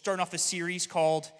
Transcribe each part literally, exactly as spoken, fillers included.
starting off a series called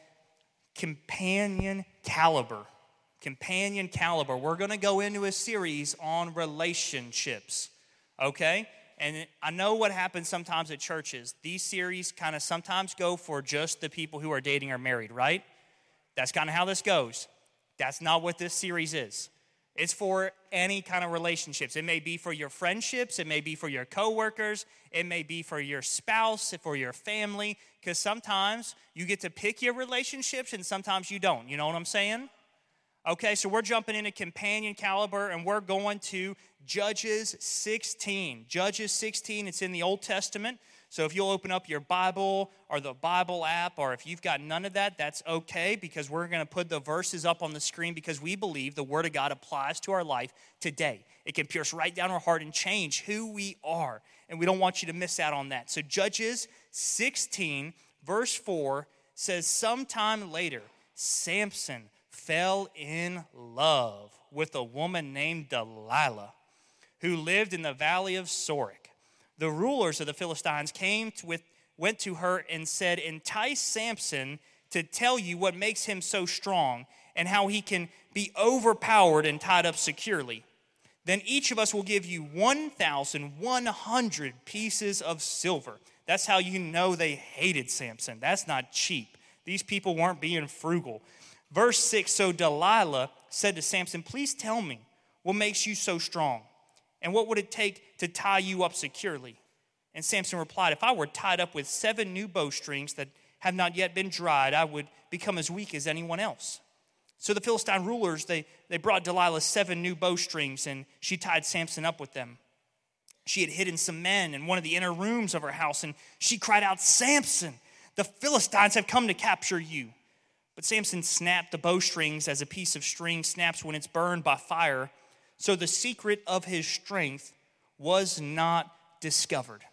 Companion Caliber. Companion Caliber. We're going to go into a series on relationships, okay? And I know what happens sometimes at churches. These series kind of sometimes go for just the people who are dating or married, right? That's kind of how this goes. That's not what this series is. It's for any kind of relationships. It may be for your friendships. It may be for your coworkers. It may be for your spouse, for your family. Because sometimes you get to pick your relationships and sometimes you don't. You know what I'm saying? Okay, so we're jumping into Companion Caliber and we're going to Judges sixteen. Judges sixteen, it's in the Old Testament. So if you'll open up your Bible or the Bible app, or if you've got none of that, that's okay, because we're going to put the verses up on the screen because we believe the Word of God applies to our life today. It can pierce right down our heart and change who we are, and we don't want you to miss out on that. So Judges sixteen, verse four says, sometime later, Samson fell in love with a woman named Delilah, who lived in the valley of Sorek. The rulers of the Philistines came to with, went to her and said, entice Samson to tell you what makes him so strong and how he can be overpowered and tied up securely. Then each of us will give you one thousand one hundred pieces of silver. That's how you know they hated Samson. That's not cheap. These people weren't being frugal. Verse six, so Delilah said to Samson, please tell me what makes you so strong, and what would it take to tie you up securely? And Samson replied, if I were tied up with seven new bowstrings that have not yet been dried, I would become as weak as anyone else. So the Philistine rulers, they, they brought Delilah seven new bowstrings, and she tied Samson up with them. She had hidden some men in one of the inner rooms of her house, and she cried out, Samson, the Philistines have come to capture you. But Samson snapped the bowstrings as a piece of string snaps when it's burned by fire. So the secret of his strength was not discovered.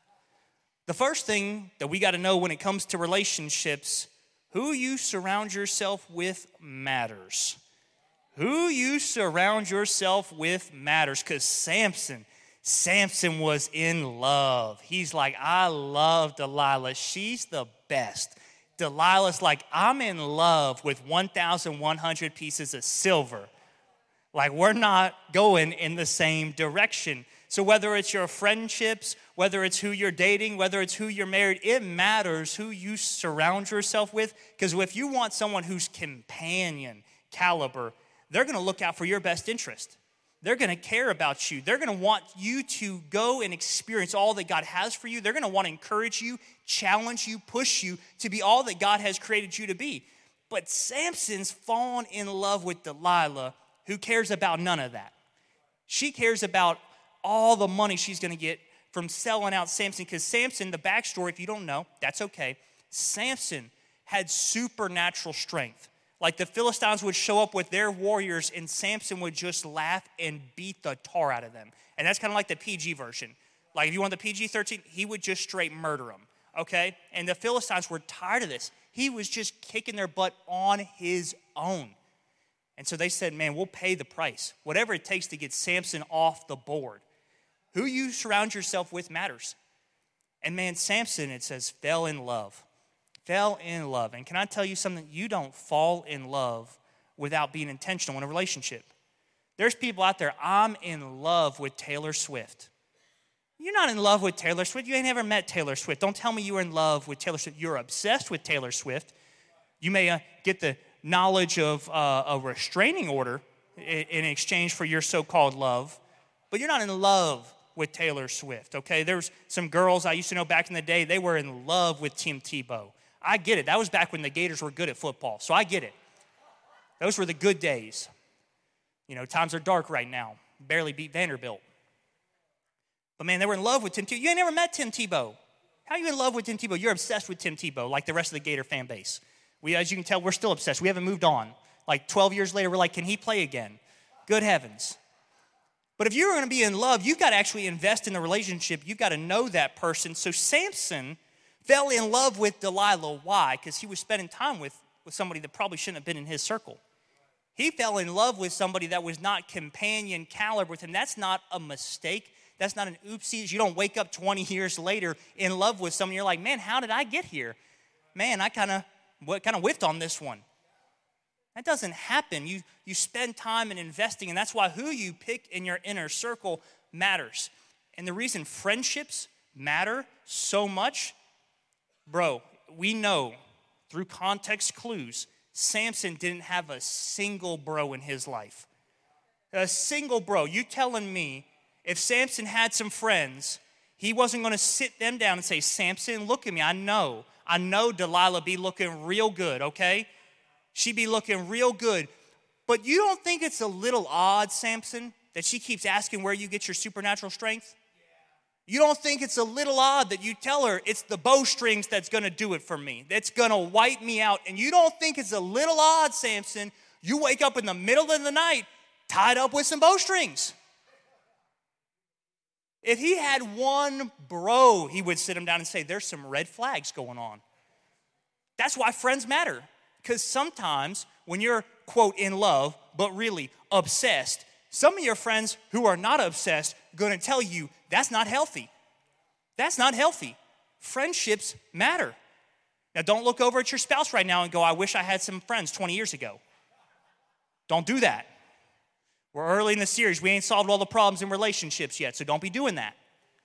The first thing that we got to know when it comes to relationships, who you surround yourself with matters. Who you surround yourself with matters. Because Samson, Samson was in love. He's like, I love Delilah. She's the best. Delilah's like, I'm in love with one thousand one hundred pieces of silver. Like, we're not going in the same direction. So whether it's your friendships, whether it's who you're dating, whether it's who you're married, it matters who you surround yourself with. Because if you want someone who's companion caliber, they're going to look out for your best interest. They're going to care about you. They're going to want you to go and experience all that God has for you. They're going to want to encourage you, challenge you, push you to be all that God has created you to be. But Samson's fallen in love with Delilah, who cares about none of that. She cares about all the money she's going to get from selling out Samson. Because Samson, the backstory, if you don't know, that's okay. Samson had supernatural strength. Like the Philistines would show up with their warriors and Samson would just laugh and beat the tar out of them. And that's kind of like the P G version. Like if you want the P G thirteen, he would just straight murder them, okay? And the Philistines were tired of this. He was just kicking their butt on his own. And so they said, man, we'll pay the price. Whatever it takes to get Samson off the board. Who you surround yourself with matters. And man, Samson, it says, fell in love. Fell in love. And can I tell you something? You don't fall in love without being intentional in a relationship. There's people out there, I'm in love with Taylor Swift. You're not in love with Taylor Swift. You ain't ever met Taylor Swift. Don't tell me you were in love with Taylor Swift. You're obsessed with Taylor Swift. You may uh, get the knowledge of uh, a restraining order in, in exchange for your so-called love, but you're not in love with Taylor Swift, okay? There's some girls I used to know back in the day, they were in love with Tim Tebow. I get it. That was back when the Gators were good at football, so I get it. Those were the good days. You know, times are dark right now. Barely beat Vanderbilt. But man, they were in love with Tim Tebow. You ain't never met Tim Tebow. How are you in love with Tim Tebow? You're obsessed with Tim Tebow, like the rest of the Gator fan base. We, as you can tell, we're still obsessed. We haven't moved on. Like twelve years later, we're like, can he play again? Good heavens. But if you're going to be in love, you've got to actually invest in the relationship. You've got to know that person. So Samson fell in love with Delilah. Why? Because he was spending time with, with somebody that probably shouldn't have been in his circle. He fell in love with somebody that was not companion caliber with him. That's not a mistake. That's not an oopsies. You don't wake up twenty years later in love with someone. You're like, man, how did I get here? man, I kind of what kind of whiffed on this one. That doesn't happen. You, you spend time in investing, and that's why who you pick in your inner circle matters. And the reason friendships matter so much, bro, we know through context clues, Samson didn't have a single bro in his life. A single bro. You telling me if Samson had some friends, he wasn't going to sit them down and say, Samson, look at me. I know. I know Delilah be looking real good, okay? She be looking real good. But you don't think it's a little odd, Samson, that she keeps asking where you get your supernatural strength? You don't think it's a little odd that you tell her it's the bowstrings that's going to do it for me, that's going to wipe me out? And you don't think it's a little odd, Samson, you wake up in the middle of the night tied up with some bowstrings? If he had one bro, he would sit him down and say, there's some red flags going on. That's why friends matter. Because sometimes when you're, quote, in love, but really obsessed, some of your friends who are not obsessed are going to tell you that's not healthy. That's not healthy. Friendships matter. Now, don't look over at your spouse right now and go, I wish I had some friends twenty years ago. Don't do that. We're early in the series. We ain't solved all the problems in relationships yet, so don't be doing that.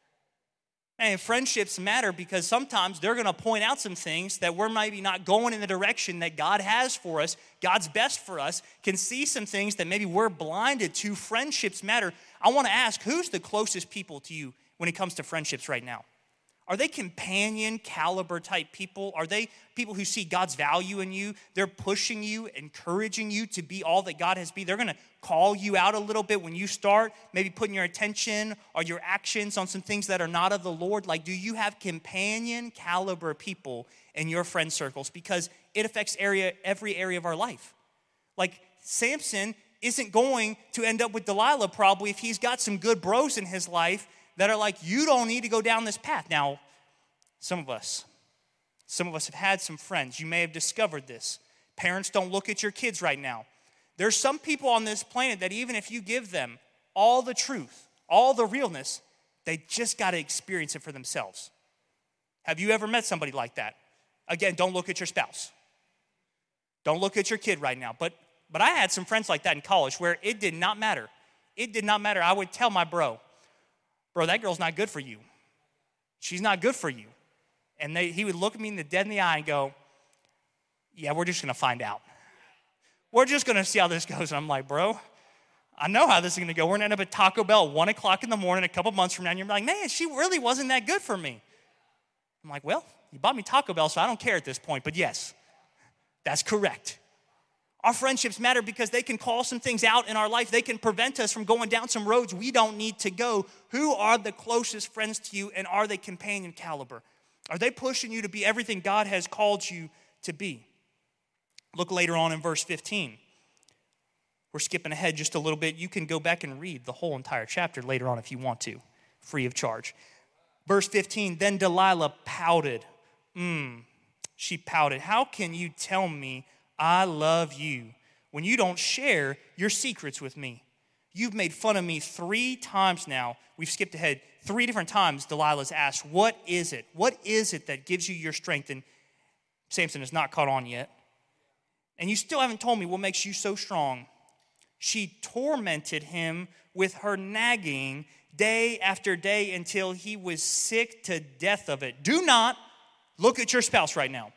And friendships matter because sometimes they're going to point out some things that we're maybe not going in the direction that God has for us. God's best for us can see some things that maybe we're blinded to. Friendships matter. I want to ask, who's the closest people to you when it comes to friendships right now? Are they companion caliber type people? Are they people who see God's value in you? They're pushing you, encouraging you to be all that God has been. They're going to call you out a little bit when you start, maybe putting your attention or your actions on some things that are not of the Lord. Like, do you have companion caliber people in your friend circles? Because it affects area every area of our life. Like, Samson isn't going to end up with Delilah probably if he's got some good bros in his life that are like, you don't need to go down this path. Now, some of us, some of us have had some friends. You may have discovered this. Parents, don't look at your kids right now. There's some people on this planet that even if you give them all the truth, all the realness, they just got to experience it for themselves. Have you ever met somebody like that? Again, don't look at your spouse. Don't look at your kid right now. But, but I had some friends like that in college where it did not matter. It did not matter. I would tell my bro, bro, that girl's not good for you. She's not good for you. And they, he would look at me in the dead in the eye and go, yeah, we're just going to find out. We're just going to see how this goes. And I'm like, bro, I know how this is going to go. We're going to end up at Taco Bell at one o'clock in the morning a couple months from now. And you're like, man, she really wasn't that good for me. I'm like, well, you bought me Taco Bell, so I don't care at this point. But yes, that's correct. Our friendships matter because they can call some things out in our life. They can prevent us from going down some roads we don't need to go. Who are the closest friends to you, and are they companion caliber? Are they pushing you to be everything God has called you to be? Look later on in verse fifteen. We're skipping ahead just a little bit. You can go back and read the whole entire chapter later on if you want to, free of charge. Verse fifteen, then Delilah pouted. Mm, she pouted. How can you tell me I love you when you don't share your secrets with me? You've made fun of me three times now. We've skipped ahead. Three different times Delilah's asked, what is it? What is it that gives you your strength? And Samson has not caught on yet. And you still haven't told me what makes you so strong. She tormented him with her nagging day after day until he was sick to death of it. Do not look at your spouse right now.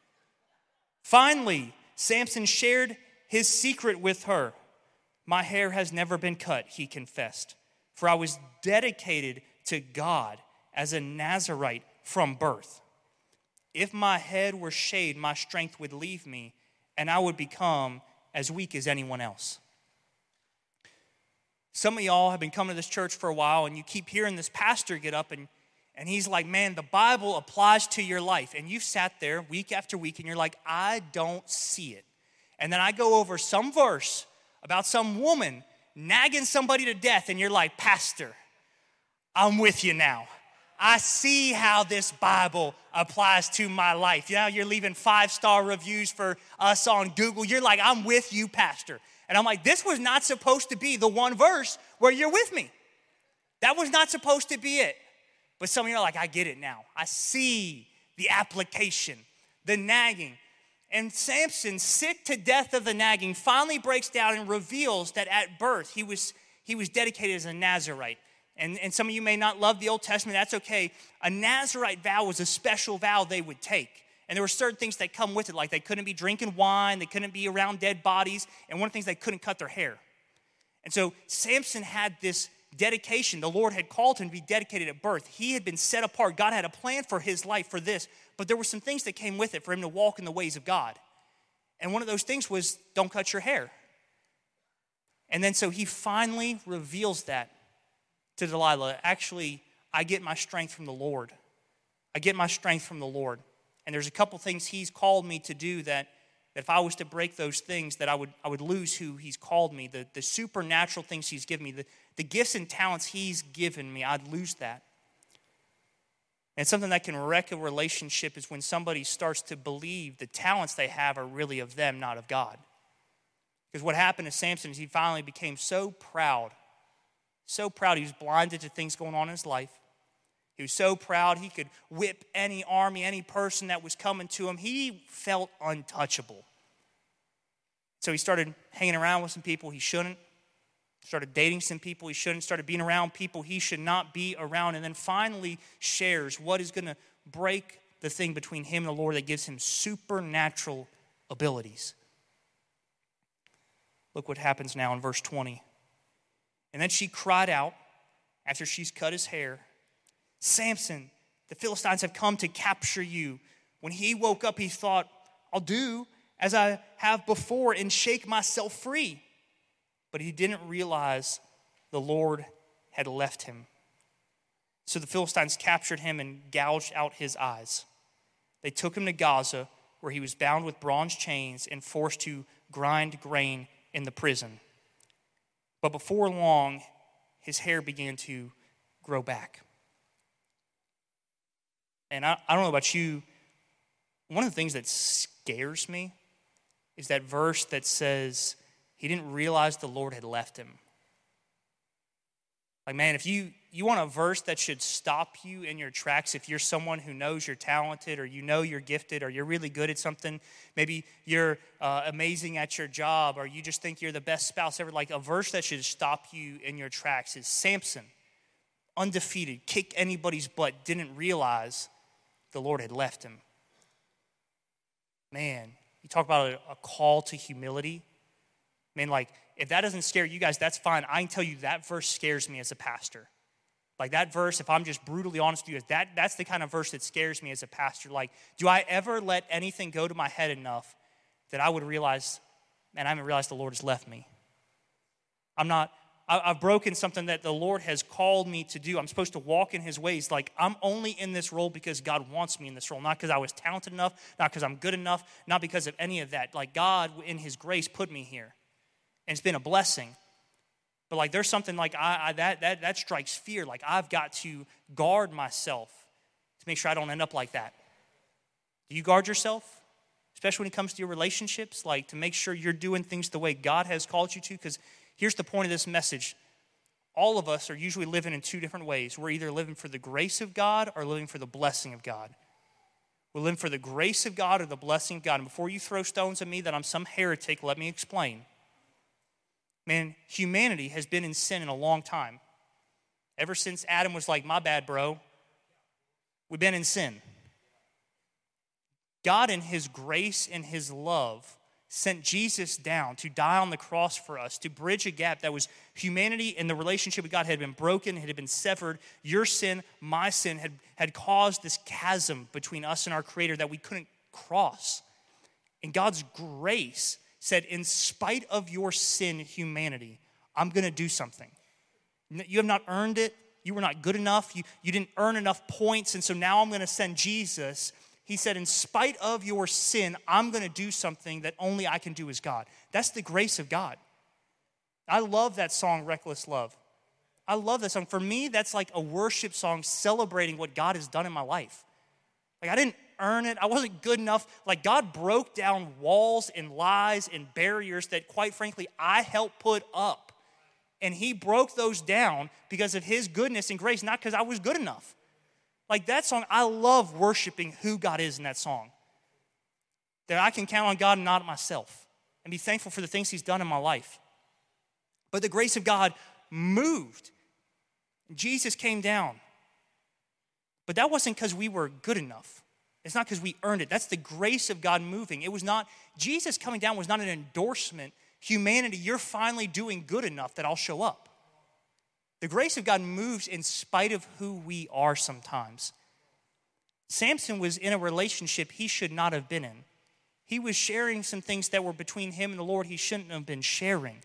Finally, Samson shared his secret with her. My hair has never been cut, he confessed, for I was dedicated to God as a Nazirite from birth. If my head were shaved, my strength would leave me, and I would become as weak as anyone else. Some of y'all have been coming to this church for a while, and you keep hearing this pastor get up, and, and he's like, man, the Bible applies to your life. And you've sat there week after week, and you're like, I don't see it. And then I go over some verse about some woman nagging somebody to death, and you're like, Pastor, I'm with you now. I see how this Bible applies to my life. You know, you're leaving five-star reviews for us on Google. You're like, I'm with you, Pastor. And I'm like, this was not supposed to be the one verse where you're with me. That was not supposed to be it. But some of you are like, I get it now. I see the application. the nagging. And Samson, sick to death of the nagging, finally breaks down and reveals that at birth he was, he was dedicated as a Nazirite. And, and some of you may not love the Old Testament. That's okay. A Nazirite vow was a special vow they would take. And there were certain things that come with it, like they couldn't be drinking wine, they couldn't be around dead bodies, and one of the things, they couldn't cut their hair. And so Samson had this dedication. The Lord had called him to be dedicated at birth. He had been set apart. God had a plan for his life for this, but there were some things that came with it for him to walk in the ways of God. And one of those things was, don't cut your hair. And then so he finally reveals that to Delilah. Actually, I get my strength from the Lord. I get my strength from the Lord. And there's a couple things he's called me to do that, that if I was to break those things, that I would I would lose who he's called me, the, the supernatural things he's given me, the, the gifts and talents he's given me, I'd lose that. And something that can wreck a relationship is when somebody starts to believe the talents they have are really of them, not of God. Because what happened to Samson is he finally became so proud, so proud he was blinded to things going on in his life. He was so proud he could whip any army, any person that was coming to him. He felt untouchable. So he started hanging around with some people he shouldn't. Started dating some people he shouldn't. Started being around people he should not be around. And then finally shares what is going to break the thing between him and the Lord that gives him supernatural abilities. Look what happens now in verse twenty. And then she cried out after she's cut his hair, Samson, the Philistines have come to capture you. When he woke up, he thought, I'll do as I have before and shake myself free. But he didn't realize the Lord had left him. So the Philistines captured him and gouged out his eyes. They took him to Gaza, where he was bound with bronze chains and forced to grind grain in the prison. But before long, his hair began to grow back. And I, I don't know about you, one of the things that scares me is that verse that says he didn't realize the Lord had left him. Like, man, if you, you want a verse that should stop you in your tracks, if you're someone who knows you're talented or you know you're gifted or you're really good at something, maybe you're uh, amazing at your job or you just think you're the best spouse ever, like a verse that should stop you in your tracks is Samson, undefeated, kick anybody's butt, didn't realize the Lord had left him. Man, you talk about a, a call to humility. Man, like, if that doesn't scare you guys, that's fine. I can tell you that verse scares me as a pastor. Like that verse, if I'm just brutally honest with you, that, that's the kind of verse that scares me as a pastor. Like, do I ever let anything go to my head enough that I would realize, man, I haven't realized the Lord has left me. I'm not, I've broken something that the Lord has called me to do. I'm supposed to walk in his ways. Like, I'm only in this role because God wants me in this role, not because I was talented enough, not because I'm good enough, not because of any of that. Like, God, in his grace, put me here. And it's been a blessing. But, like, there's something like I, I that, that, that strikes fear. Like, I've got to guard myself to make sure I don't end up like that. Do you guard yourself? Especially when it comes to your relationships, like to make sure you're doing things the way God has called you to, because here's the point of this message. All of us are usually living in two different ways. We're either living for the grace of God or living for the blessing of God. We're living for the grace of God or the blessing of God. And before you throw stones at me that I'm some heretic, let me explain. Man, humanity has been in sin in a long time. Ever since Adam was like, my bad, bro, we've been in sin. God in his grace and his love sent Jesus down to die on the cross for us, to bridge a gap that was humanity and the relationship with God had been broken, had been severed. Your sin, my sin, had, had caused this chasm between us and our Creator that we couldn't cross. And God's grace said, in spite of your sin, humanity, I'm going to do something. You have not earned it. You were not good enough. You, you didn't earn enough points, and so now I'm going to send Jesus. He said, in spite of your sin, I'm going to do something that only I can do as God. That's the grace of God. I love that song, Reckless Love. I love that song. For me, that's like a worship song celebrating what God has done in my life. Like, I didn't earn it. I wasn't good enough. Like, God broke down walls and lies and barriers that, quite frankly, I helped put up. And he broke those down because of his goodness and grace, not because I was good enough. Like that song, I love worshiping who God is in that song. that I can count on God and not myself, and be thankful for the things he's done in my life. But the grace of God moved. Jesus came down. But that wasn't because we were good enough. It's not because we earned it. That's the grace of God moving. It was not, Jesus coming down was not an endorsement. Humanity, you're finally doing good enough that I'll show up. The grace of God moves in spite of who we are sometimes. Samson was in a relationship he should not have been in. He was sharing some things that were between him and the Lord he shouldn't have been sharing.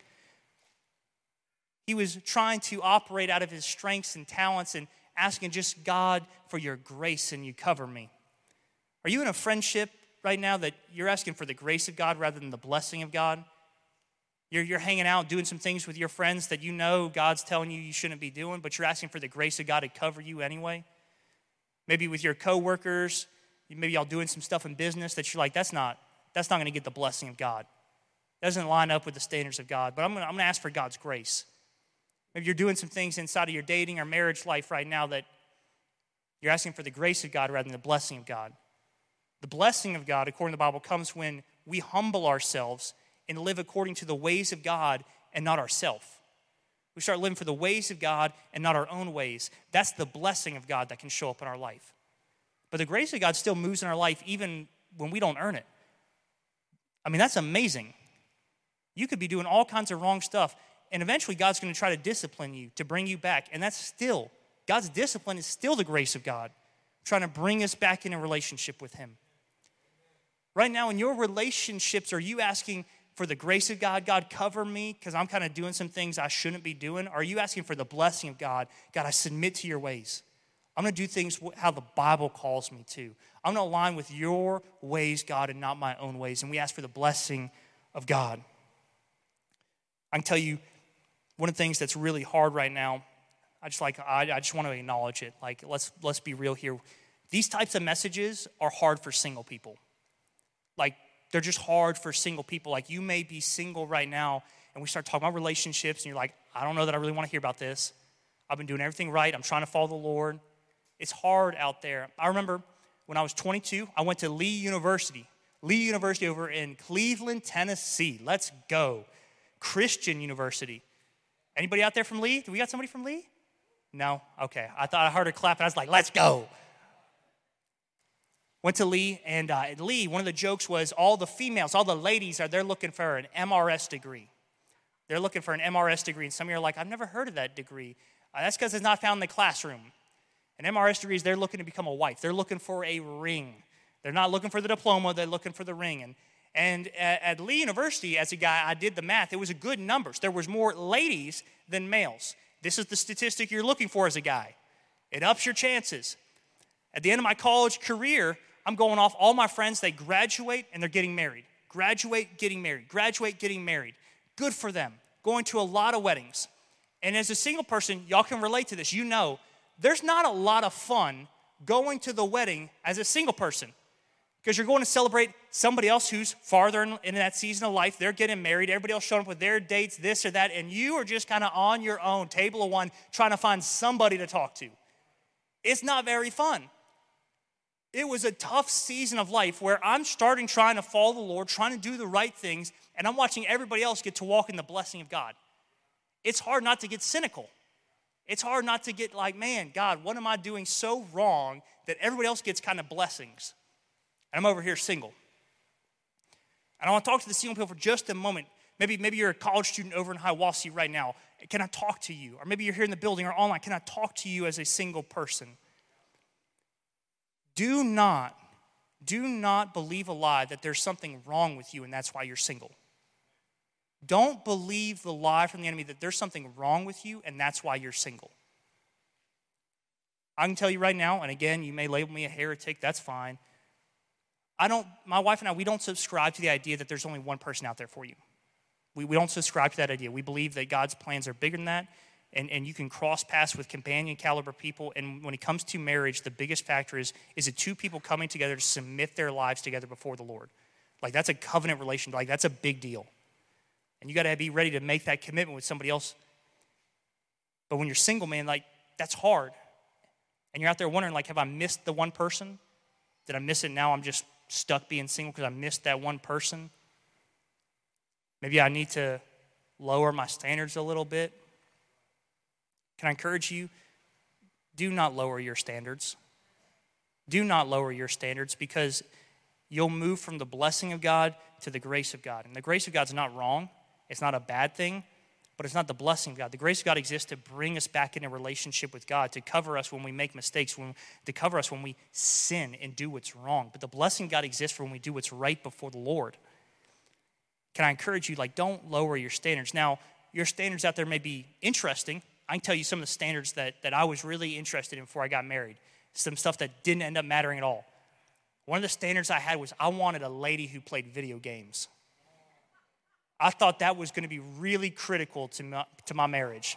He was trying to operate out of his strengths and talents and asking just God for your grace and you cover me. Are you in a friendship right now that you're asking for the grace of God rather than the blessing of God? You're, you're hanging out, doing some things with your friends that you know God's telling you you shouldn't be doing, but you're asking for the grace of God to cover you anyway? Maybe with your coworkers, maybe y'all doing some stuff in business that you're like, that's not, that's not going to get the blessing of God. That doesn't line up with the standards of God, but I'm going to I'm going to ask for God's grace. Maybe you're doing some things inside of your dating or marriage life right now that you're asking for the grace of God rather than the blessing of God. The blessing of God, according to the Bible, comes when we humble ourselves and live according to the ways of God and not ourselves. We start living for the ways of God and not our own ways. That's the blessing of God that can show up in our life. But the grace of God still moves in our life even when we don't earn it. I mean, that's amazing. You could be doing all kinds of wrong stuff, and eventually God's going to try to discipline you to bring you back. And that's still, God's discipline is still the grace of God, trying to bring us back in a relationship with him. Right now in your relationships, are you asking for the grace of God? God, cover me because I'm kind of doing some things I shouldn't be doing. Are you asking for the blessing of God? God, I submit to your ways. I'm going to do things how the Bible calls me to. I'm going to align with your ways, God, and not my own ways. And we ask for the blessing of God. I can tell you one of the things that's really hard right now, I just like I, I just want to acknowledge it. Like let's let's be real here. These types of messages are hard for single people. Like they're just hard for single people. Like you may be single right now, and we start talking about relationships, and you're like, I don't know that I really want to hear about this. I've been doing everything right. I'm trying to follow the Lord. It's hard out there. I remember when I was twenty-two, I went to Lee University. Lee University over in Cleveland, Tennessee. Let's go. Christian University. Anybody out there from Lee? Do we got somebody from Lee? No? Okay. I thought I heard her clap, and I was like, let's go. Went to Lee, and uh, at Lee, one of the jokes was all the females, all the ladies, are they're looking for an M R S degree. They're looking for an M R S degree, and some of you are like, I've never heard of that degree. Uh, that's because it's not found in the classroom. An M R S degree is they're looking to become a wife. They're looking for a ring. They're not looking for the diploma. They're looking for the ring. And And at, at Lee University, as a guy, I did the math. It was a good numbers. There was more ladies than males. This is the statistic you're looking for as a guy. It ups your chances. At the end of my college career, I'm going off all my friends. They graduate and they're getting married. Graduate, getting married. Graduate, getting married. Good for them. Going to a lot of weddings. And as a single person, y'all can relate to this. You know, there's not a lot of fun going to the wedding as a single person. Because you're going to celebrate somebody else who's farther in, in that season of life. They're getting married. Everybody else showing up with their dates, this or that. And you are just kind of on your own, table of one, trying to find somebody to talk to. It's not very fun. It was a tough season of life where I'm starting trying to follow the Lord, trying to do the right things, and I'm watching everybody else get to walk in the blessing of God. It's hard not to get cynical. It's hard not to get like, man, God, what am I doing so wrong that everybody else gets kind of blessings? And I'm over here single. And I want to talk to the single people for just a moment. Maybe, maybe you're a college student over in Hiawassee right now. Can I talk to you? Or maybe you're here in the building or online. Can I talk to you as a single person? Do not, do not believe a lie that there's something wrong with you and that's why you're single. Don't believe the lie from the enemy that there's something wrong with you and that's why you're single. I can tell you right now, and again, you may label me a heretic, that's fine. I don't, my wife and I, we don't subscribe to the idea that there's only one person out there for you. We, we don't subscribe to that idea. We believe that God's plans are bigger than that, and, and you can cross paths with companion caliber people. And when it comes to marriage, the biggest factor is, is it two people coming together to submit their lives together before the Lord. Like that's a covenant relation. Like that's a big deal. And you got to be ready to make that commitment with somebody else. But when you're single, man, like that's hard. And you're out there wondering, like, have I missed the one person? Did I miss it now? I'm just stuck being single because I missed that one person. Maybe I need to lower my standards a little bit. Can I encourage you? Do not lower your standards. Do not lower your standards, because you'll move from the blessing of God to the grace of God. And the grace of God's not wrong. It's not a bad thing, but it's not the blessing of God. The grace of God exists to bring us back in a relationship with God, to cover us when we make mistakes, when, to cover us when we sin and do what's wrong. But the blessing of God exists for when we do what's right before the Lord. Can I encourage you, like, don't lower your standards. Now, your standards out there may be interesting. I can tell you some of the standards that, that I was really interested in before I got married. Some stuff that didn't end up mattering at all. One of the standards I had was I wanted a lady who played video games. I thought that was going to be really critical to my, to my marriage.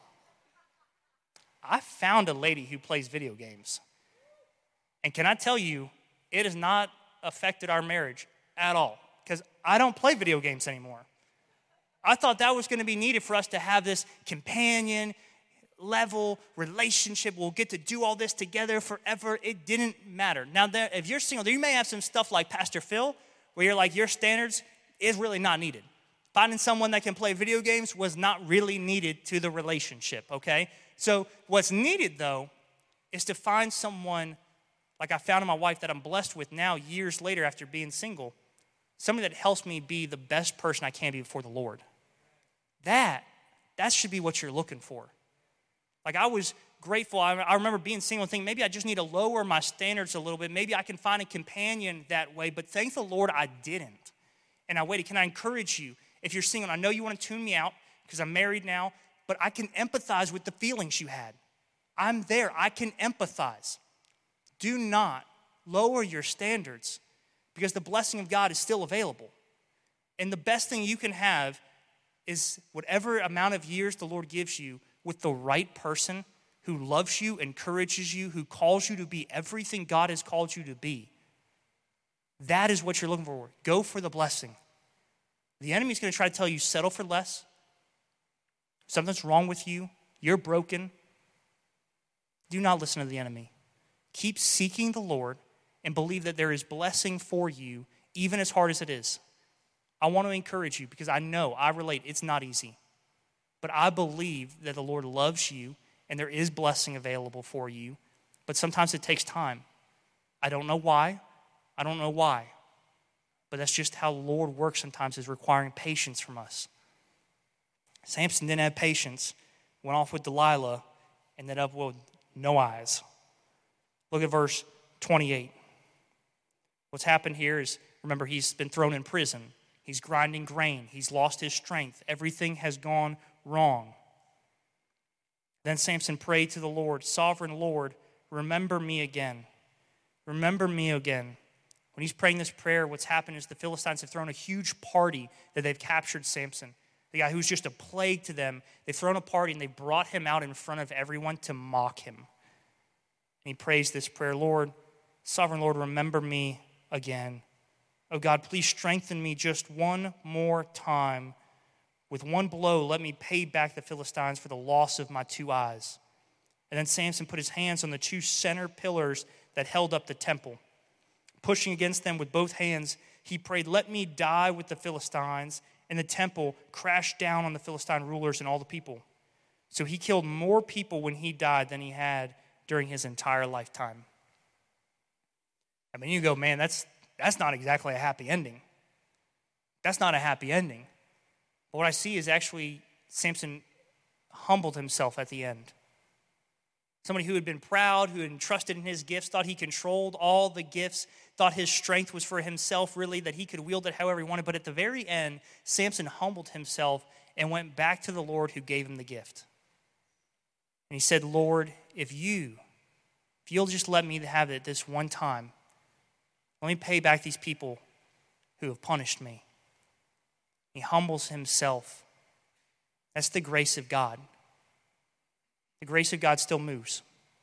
I found a lady who plays video games. And can I tell you, it has not affected our marriage at all, because I don't play video games anymore. I thought that was going to be needed for us to have this companion level relationship. We'll get to do all this together forever. It didn't matter. Now, there, if you're single, you may have some stuff like Pastor Phil, where you're like, your standards is really not needed. Finding someone that can play video games was not really needed to the relationship, okay? So what's needed, though, is to find someone like I found in my wife that I'm blessed with now years later after being single, somebody that helps me be the best person I can be before the Lord. That, that should be what you're looking for. Like, I was grateful. I, I remember being single and thinking, maybe I just need to lower my standards a little bit. Maybe I can find a companion that way. But thank the Lord I didn't. And I waited. Can I encourage you, if you're single, I know you want to tune me out because I'm married now, but I can empathize with the feelings you had. I'm there. I can empathize. Do not lower your standards, because the blessing of God is still available. And the best thing you can have is whatever amount of years the Lord gives you with the right person who loves you, encourages you, who calls you to be everything God has called you to be. That is what you're looking for. Go for the blessing. The enemy's going to try to tell you, settle for less. Something's wrong with you. You're broken. Do not listen to the enemy. Keep seeking the Lord and believe that there is blessing for you, even as hard as it is. I want to encourage you, because I know, I relate, it's not easy. But I believe that the Lord loves you and there is blessing available for you. But sometimes it takes time. I don't know why. I don't know why. But that's just how the Lord works sometimes, is requiring patience from us. Samson didn't have patience, went off with Delilah, ended up with no eyes. Look at verse twenty-eight. What's happened here is, remember, he's been thrown in prison. He's grinding grain. He's lost his strength. Everything has gone wrong. Then Samson prayed to the Lord, Sovereign Lord, remember me again. Remember me again. When he's praying this prayer, what's happened is the Philistines have thrown a huge party that they've captured Samson. The guy who's just a plague to them. They've thrown a party and they brought him out in front of everyone to mock him. And he prays this prayer, Lord, Sovereign Lord, remember me again. Oh God, please strengthen me just one more time. With one blow, let me pay back the Philistines for the loss of my two eyes. And then Samson put his hands on the two center pillars that held up the temple. Pushing against them with both hands, he prayed, let me die with the Philistines. And the temple crashed down on the Philistine rulers and all the people. So he killed more people when he died than he had during his entire lifetime. I mean, you go, man, that's that's not exactly a happy ending. That's not a happy ending. But what I see is actually Samson humbled himself at the end. Somebody who had been proud, who had entrusted in his gifts, thought he controlled all the gifts, thought his strength was for himself, really, that he could wield it however he wanted. But at the very end, Samson humbled himself and went back to the Lord who gave him the gift. And he said, Lord, if you, if you'll just let me have it this one time, let me pay back these people who have punished me. He humbles himself. That's the grace of God. The grace of God still moves.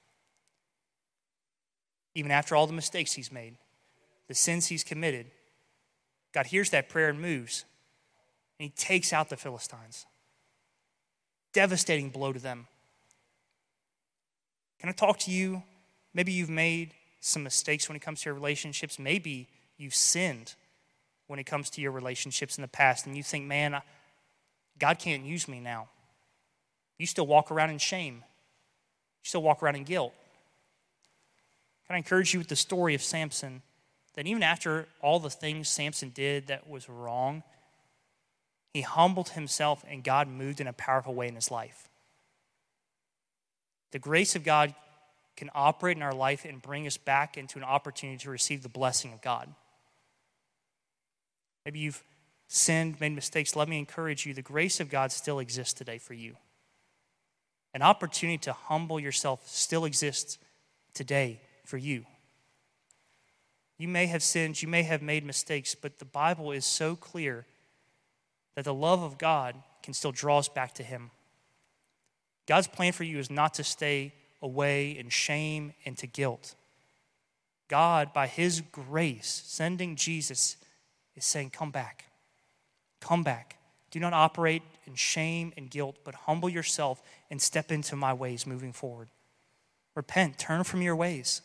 Even after all the mistakes he's made, the sins he's committed, God hears that prayer and moves. And he takes out the Philistines. Devastating blow to them. Can I talk to you? Maybe you've made some mistakes when it comes to your relationships. Maybe you've sinned when it comes to your relationships in the past, and you think, man, I, God can't use me now. You still walk around in shame. You still walk around in guilt. Can I encourage you with the story of Samson, that even after all the things Samson did that was wrong, he humbled himself and God moved in a powerful way in his life. The grace of God can operate in our life and bring us back into an opportunity to receive the blessing of God. Maybe you've sinned, made mistakes. Let me encourage you, the grace of God still exists today for you. An opportunity to humble yourself still exists today for you. You may have sinned, you may have made mistakes, but the Bible is so clear that the love of God can still draw us back to Him. God's plan for you is not to stay away in shame and to guilt. God, by His grace, sending Jesus, is saying, come back. Come back. Do not operate in shame and guilt, but humble yourself and step into my ways moving forward. Repent. Turn from your ways.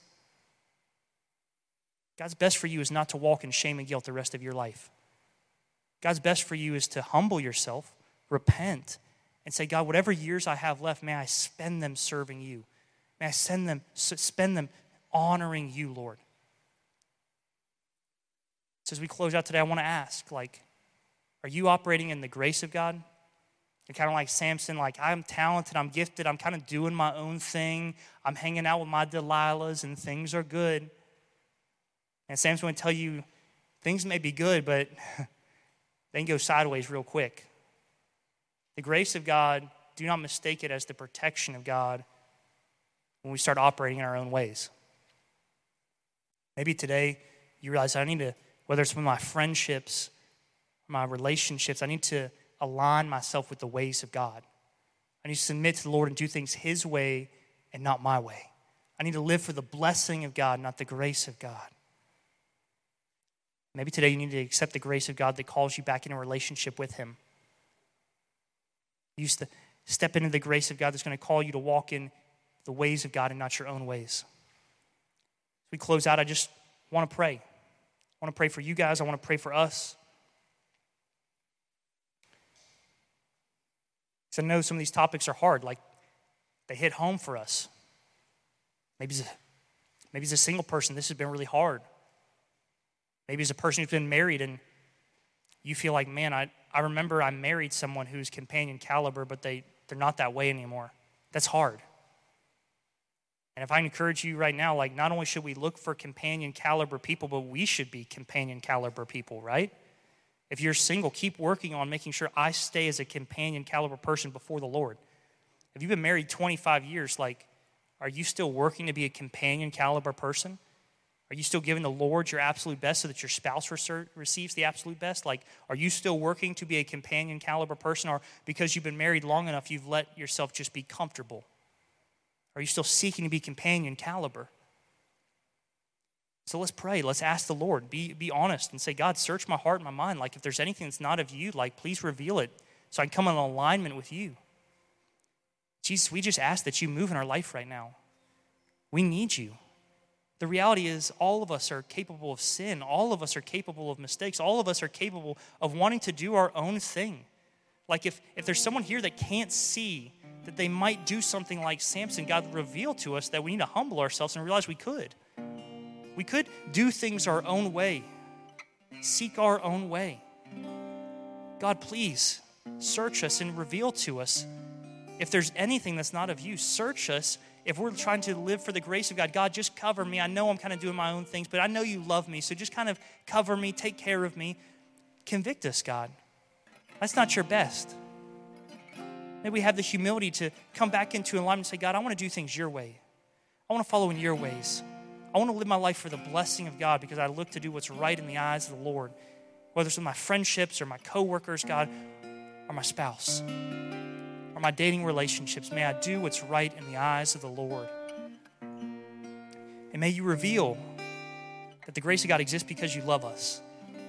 God's best for you is not to walk in shame and guilt the rest of your life. God's best for you is to humble yourself, repent, and say, God, whatever years I have left, may I spend them serving you. May I send them, spend them honoring you, Lord. So as we close out today, I want to ask, like, are you operating in the grace of God? You're kind of like Samson, like, I'm talented, I'm gifted, I'm kind of doing my own thing. I'm hanging out with my Delilahs and things are good. And Samson would tell you, things may be good, but they can go sideways real quick. The grace of God, do not mistake it as the protection of God when we start operating in our own ways. Maybe today you realize I need to, whether it's with my friendships, my relationships, I need to align myself with the ways of God. I need to submit to the Lord and do things His way and not my way. I need to live for the blessing of God, not the grace of God. Maybe today you need to accept the grace of God that calls you back in a relationship with Him. You used to step into the grace of God that's going to call you to walk in the ways of God and not your own ways. As we close out, I just want to pray. I want to pray for you guys. I want to pray for us. Because I know some of these topics are hard, like they hit home for us. Maybe as a, maybe as a single person, this has been really hard. Maybe as a person who's been married and you feel like, man, I, I remember I married someone who's companion caliber, but they, they're not that way anymore. That's hard. And if I encourage you right now, like not only should we look for companion caliber people, but we should be companion caliber people, right? If you're single, keep working on making sure I stay as a companion caliber person before the Lord. If you've been married twenty-five years, like, are you still working to be a companion caliber person? Are you still giving the Lord your absolute best so that your spouse receives the absolute best? Like, are you still working to be a companion caliber person, or because you've been married long enough, you've let yourself just be comfortable? Are you still seeking to be companion caliber? So let's pray. Let's ask the Lord. Be, be honest and say, God, search my heart and my mind. Like, if there's anything that's not of you, like, please reveal it so I can come in alignment with you. Jesus, we just ask that you move in our life right now. We need you. The reality is all of us are capable of sin. All of us are capable of mistakes. All of us are capable of wanting to do our own thing. Like if, if there's someone here that can't see that they might do something like Samson, God revealed to us that we need to humble ourselves and realize we could. We could do things our own way, seek our own way. God, please search us and reveal to us if there's anything that's not of you. Search us. If we're trying to live for the grace of God, God, just cover me. I know I'm kind of doing my own things, but I know you love me. So just kind of cover me, take care of me. Convict us, God. That's not your best. Maybe we have the humility to come back into alignment and say, God, I want to do things your way. I want to follow in your ways. I want to live my life for the blessing of God because I look to do what's right in the eyes of the Lord, whether it's with my friendships or my coworkers, God, or my spouse. Or my dating relationships, may I do what's right in the eyes of the Lord. And may you reveal that the grace of God exists because you love us.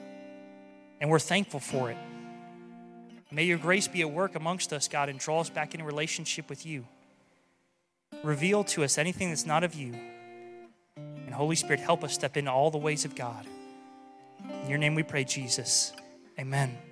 And we're thankful for it. May your grace be at work amongst us, God, and draw us back in a relationship with you. Reveal to us anything that's not of you. And Holy Spirit, help us step into all the ways of God. In your name we pray, Jesus. Amen.